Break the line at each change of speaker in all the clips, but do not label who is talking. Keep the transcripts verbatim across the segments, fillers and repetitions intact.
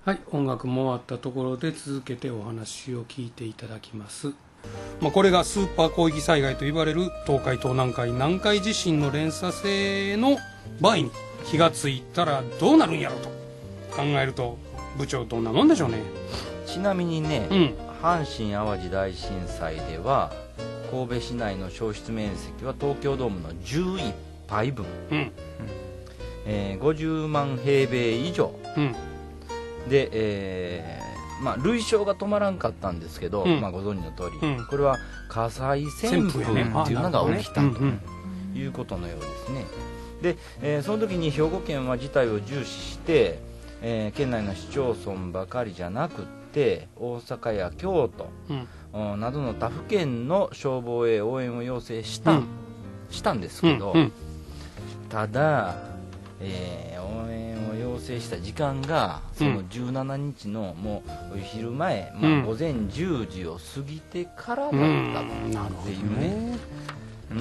はい、音楽も終わったところで続けてお話を聞いていただきます。まあ、これがスーパー広域災害と言われる東海東南海南海地震の連鎖性の場合に火がついたらどうなるんやろうと考えると、部長どんなもんでしょうね。
ちなみにね、うん、阪神・淡路大震災では神戸市内の焼失面積は東京ドームのじゅういっぱいぶん、うんえー、ごじゅうまんへいべい以上、うんで、えーまあ、類焼が止まらんかったんですけど、うんまあ、ご存知の通り、うん、これは火災旋風っていうのが起きたということのようですね。で、えー、その時に兵庫県は事態を重視して、えー、県内の市町村ばかりじゃなくって大阪や京都、うん、などの他府県の消防へ応援を要請した、うん、したんですけど、うんうん、ただ、えー、応援を要請した時間がそのじゅうしちにちのもうお昼前、うんまあ、午前じゅうじを過ぎてからだったっていうね、うん、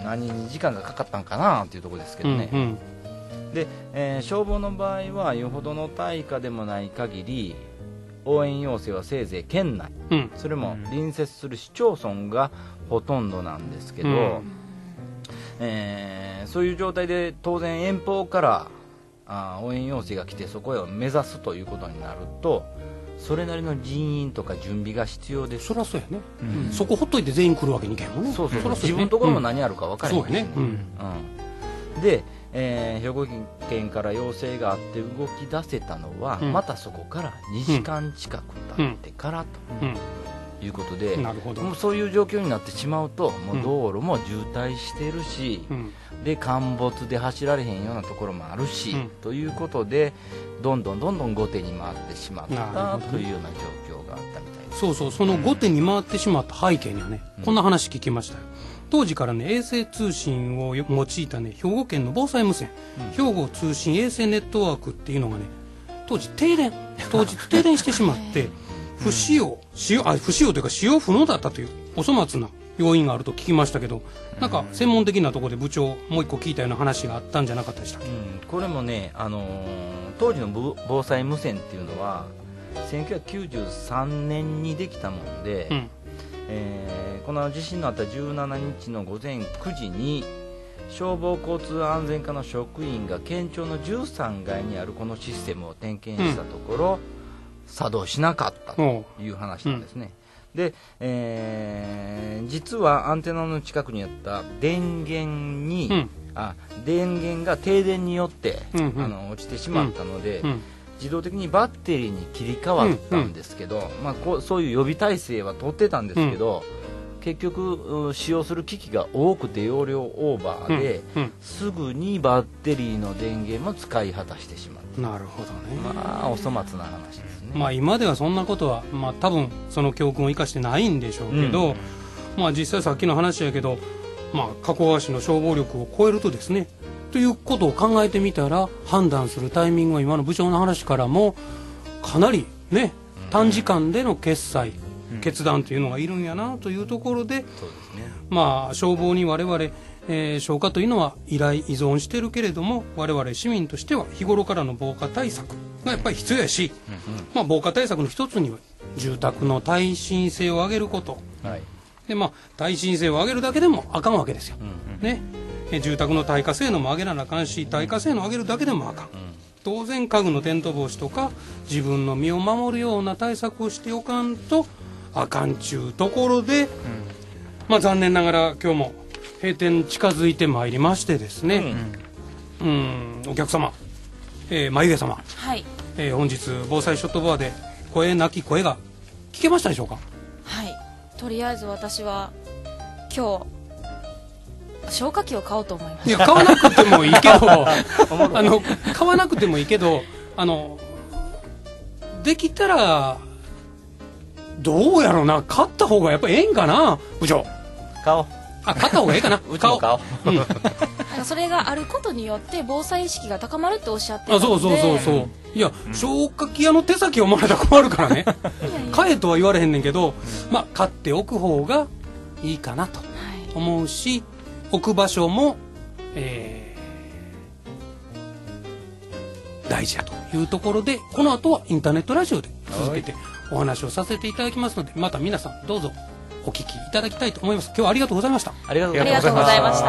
何時間がかかったんかなっていうところですけどね、うんうんでえー、消防の場合はよほどの大火でもない限り応援要請はせいぜい県内、うん、それも隣接する市町村がほとんどなんですけど、うんえー、そういう状態で当然遠方からあ応援要請が来てそこへ目指すということになるとそれなりの人員とか準備が必要です。
そりゃそうやね、うん、そこほっといて全員来るわけにいけんもんね。
そうそうそう、自分のところも何あるか分からない、
うん、そうやね、うん
うん、で、えー、兵庫県から要請があって動き出せたのは、うん、またそこからにじかん近く経ってからと、うんうんいうことで、なるほどもうそういう状況になってしまうともう道路も渋滞してるし、うん、で陥没で走られへんようなところもあるし、うん、ということでどんどんどんどん後手に回ってしまったというような状況があったみたいです。
そうそう、その後手に回ってしまった背景にはね、うん、こんな話聞きましたよ。当時からね衛星通信を用いたね兵庫県の防災無線、うん、兵庫通信衛星ネットワークっていうのがね当時停電当日停電してしまって不使用、使用あ不使用というか使用不能だったというお粗末な要因があると聞きましたけど、なんか専門的なところで部長もう一個聞いたような話があったんじゃなかったでしたっけ。うん、
これもね、あのー、当時の防災無線っていうのはせんきゅうひゃくきゅうじゅうさんねんにできたもので、うんえー、この地震のあったじゅうしちにちの午前くじに消防交通安全課の職員が県庁のじゅうさんがいにあるこのシステムを点検したところ、うん作動しなかったという話なんですね、うん、で、えー、実はアンテナの近くにあった電源に、うん、あ電源が停電によって、うんうん、あの落ちてしまったので、うん、自動的にバッテリーに切り替わったんですけど、うんうんまあ、こうそういう予備体制は取ってたんですけど、うん、結局使用する機器が多くて容量オーバーで、うんうん、すぐにバッテリーの電源も使い果たしてしまった。
なるほどね。
まあお粗末な話ですね。
まあ、今ではそんなことは、まあ、多分その教訓を生かしてないんでしょうけど、うんまあ、実際さっきの話やけど、まあ、加古川市の消防力を超えるとですねということを考えてみたら判断するタイミングは今の部長の話からもかなりね短時間での決裁、うん、決断というのがいるんやなというところで、そうですね、まあ、消防に我々えー、消火というのは依頼依存してるけれども我々市民としては日頃からの防火対策がやっぱり必要やし、うんうんまあ、防火対策の一つには住宅の耐震性を上げること、はいでまあ、耐震性を上げるだけでもあかんわけですよ、うんうんね、え住宅の耐火性能も上げなあかんし耐火性能を上げるだけでもあかん、うん、当然家具の転倒防止とか自分の身を守るような対策をしておかんとあかんちゅうところで、うんまあ、残念ながら今日も閉店近づいてまいりましてですね、うん、うんお客様、えー、眉毛様、
はい
えー、本日防災ショットボアで声なき声が聞けましたでしょうか。
はいとりあえず私は今日消火器を買おうと思います。
いや買わなくてもいいけどあの買わなくてもいいけどあのできたらどうやろうな買った方がやっぱりええんかな部長。
買おう
あ買った方がいいかな
うちも買おう、うん、なん
かそれがあることによって防災意識が高まるっておっしゃってたので
あそうそうそうそういや、うん、消火器屋の手先をもらえたら困るからね買えとは言われへんねんけど、うん、まあ買っておく方がいいかなと思うし、はい、置く場所も、えー、大事だというところで、この後はインターネットラジオで続けてお話をさせていただきますので、また皆さんどうぞお聞きいただきたいと思います。今日はありがとうございました。
ありがとうご
ありがとうございました。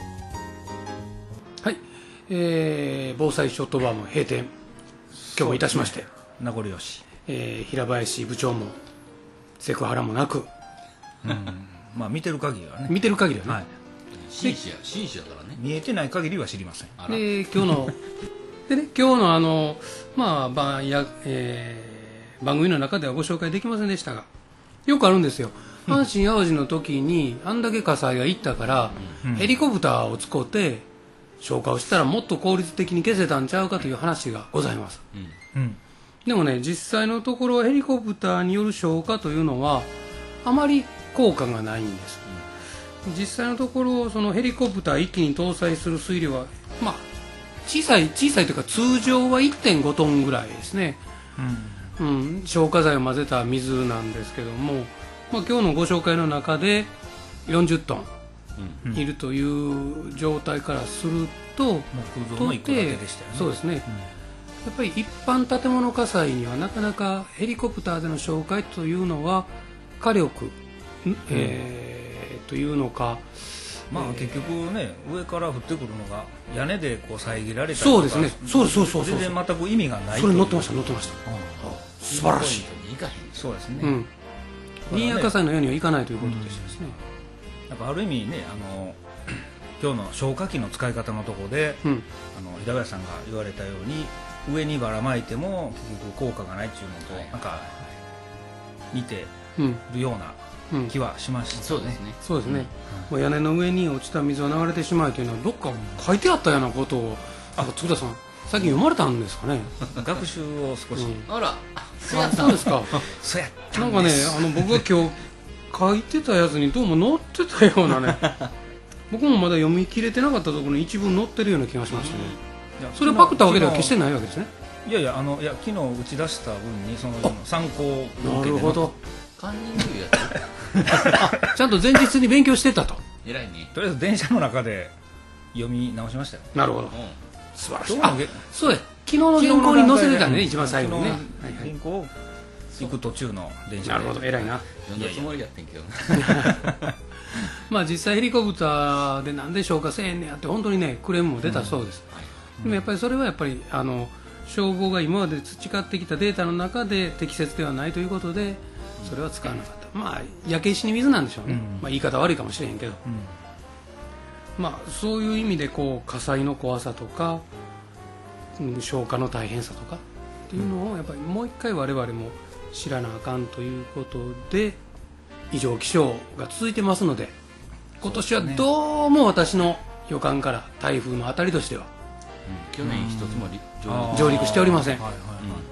はい、えー、防災ショットバーも閉店、今日もいたしまして、
名残惜しい、
えー、平林部長もセクハラもなく、
うん、まあ見てる限りはね、
見てる限りはね、
はい、
紳士や紳士やからね、
見えてない限りは知りません。
で今日のでね、今日のあの、まあばやえー、番組の中ではご紹介できませんでしたが、よくあるんですよ。阪神・淡路の時にあんだけ火災が行ったから、うん、ヘリコプターを使って消火をしたらもっと効率的に消せたんちゃうかという話がございます、うんうん、でもね、実際のところヘリコプターによる消火というのはあまり効果がないんです、うん、実際のところそのヘリコプター一気に搭載する水量は、まあ、小さい小さいというか通常は いってんごトンぐらいですね、うんうん、消火剤を混ぜた水なんですけども、まあ、今日のご紹介の中でよんじゅっトンいるという状態からすると、
木造の一戸建てでしたよね。
そうですね、うん、やっぱり一般建物火災にはなかなかヘリコプターでの消火というのは火力、うんえー、というのか、
まあ、えー、結局ね、上から降ってくるのが屋根でこう遮られたりとか、
そうですね、そうそうそうそう、
全然全く意味がない。
それ乗ってました乗ってました、うん、素晴らしい。
そうですね、
うん新潟火災のようにはいかないということでしたですね、
うん、やっぱある意味ね、あの今日の消火器の使い方のところで、うん、あの平林さんが言われたように上にばらまいても結局効果がないっていうのと、はい、なんか似てるような気はしましたね、うん、
そうですね、
そうですね、うん、屋根の上に落ちた水は流れてしまいというのはどっか書いてあったようなことを、あ、佃さん最近読まれたんですかね
学習を少し、
うん、あら
そうですか
そうやった
なんかね、あの僕が今日書いてたやつにどうも載ってたようなね僕もまだ読み切れてなかったところに一文載ってるような気がしましたね。それをパクったわけでは決してないわけですね。
いやいや、あのいや昨日打ち出した分にその参考を受けて、
なるほど、
カンニングいうや
つちゃんと前日に勉強してたと。
偉いね。
とりあえず電車の中で読み直しましたよ。
なるほど、うん、素晴らしい。あ、そうや、昨日の原稿に載せてたね、一番最後にね。
原稿を行く途中の電車で。
なるほど、偉いな。
読んだつもりやってんけど
まあ実際ヘリコプターでなんで消火せえんねやって本当にねクレームも出たそうです、うんはい、でもやっぱりそれはやっぱりあの消防が今まで培ってきたデータの中で適切ではないということでそれは使わなかった、まあ焼け石に水なんでしょうね、うん、まあ、言い方悪いかもしれへんけど、うん、まあそういう意味でこう火災の怖さとか、うん、消火の大変さとかっていうのをやっぱりもう一回我々も知らなあかんということで異常気象が続いてますので今年はどうも私の予感から台風の当たり年では、
うん、去年一つも
上陸上陸しておりません、はいはいはい、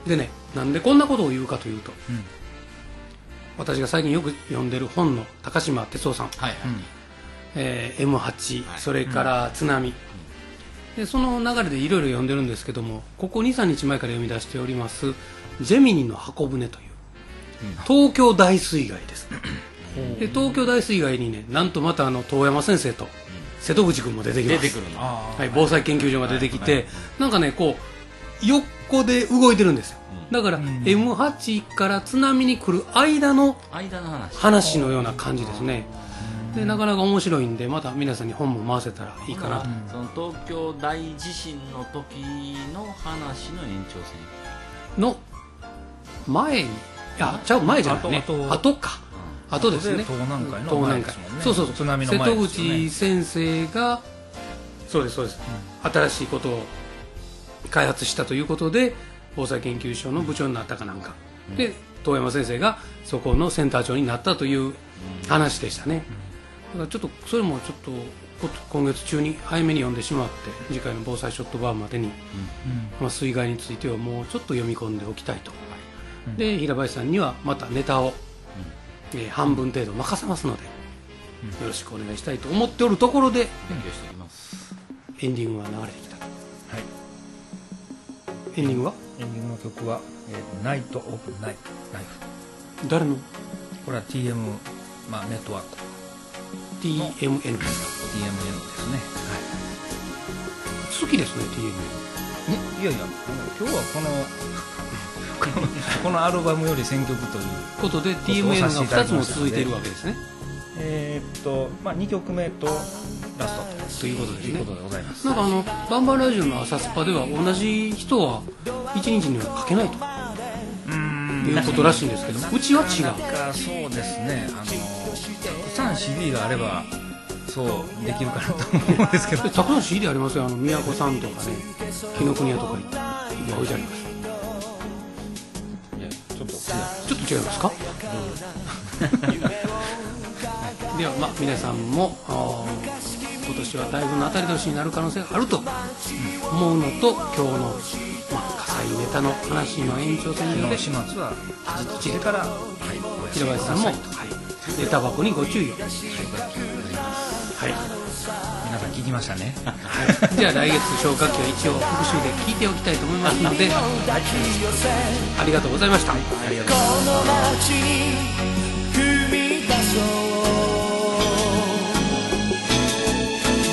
でね、なんでこんなことを言うかというと、うん、私が最近よく読んでる本の高島哲夫さん、はいはいえー、エムはち、はい、それから津波、うん、でその流れでいろいろ読んでるんですけどもここ にさんにちまえから読み出しておりますジェミニの箱舟という東京大水害です、で東京大水害にねなんとまたあの遠山先生と瀬戸口君も出てきます。
出てくるの、
はい、防災研究所が出てきて、はいはい、なんかねこう横で動いてるんですよ、うん、だから、うん、エムはち から津波に来る間の話のような感じですね。でなかなか面白いんでまた皆さんに本も回せたらいいかなと、
うん、その東京大地震の時の話の延長線
の前にいやちゃう前じゃないねあとかあとですね
東南海の前ですもんね。
そうそうそう
津波の前ですよね。
瀬戸口先生がそうですそうです、うん、新しいことを開発したということで防災研究所の部長になったかなんか、うん、で遠山先生がそこのセンター長になったという話でしたね、うん、だからちょっとそれもちょっと今月中に早めに読んでしまって次回の防災ショットバーまでに、うんまあ、水害についてはもうちょっと読み込んでおきたいと、うん、で平林さんにはまたネタをえー、半分程度任せますので、うん、よろしくお願いしたいと思っておるところで
勉強しておきます。
エンディングが流れてきた、はい、エンディングは
エンディングの曲は、えー、ナイト・オブ・ナイフ
誰の
これは ティーエム、まあ、ネットワーク
ティーエムエヌ ですか。
ティーエムエヌ ですね、
はい、好きですね ティーエムエヌ
いやいや今日はこのこのアルバムより選曲という
ことで ティーエムエヌ がふたつも続いているわけですね。
えー、っと、まあ、にきょくめとラスト
ということですね。
ということでございます。
なんかあのバンバンラジオの朝スパでは同じ人はいちにちには書けないということらしいんですけど、うちは違う。
なんかそうですね、あのたくさん シーディー があればそうできるかなと思うんですけど
たくさん シーディー ありますよ。あの宮古さんとかね、紀ノ国屋とかに置いてあります。
いやちょっと
ちょっと違いますかでは、まあ、皆さんも今年は台風の当たり年になる可能性があると思うのと、今日の、まあ、火災ネタの話の延長線上で
始末は
それから、はい、平林さんも、はい、ネタ箱にご注意を。はい、
皆さん聞きましたね、
はい、じゃあ来月消火器は一応復習で聞いておきたいと思いますのでありがとうございました。
ありがとうございます。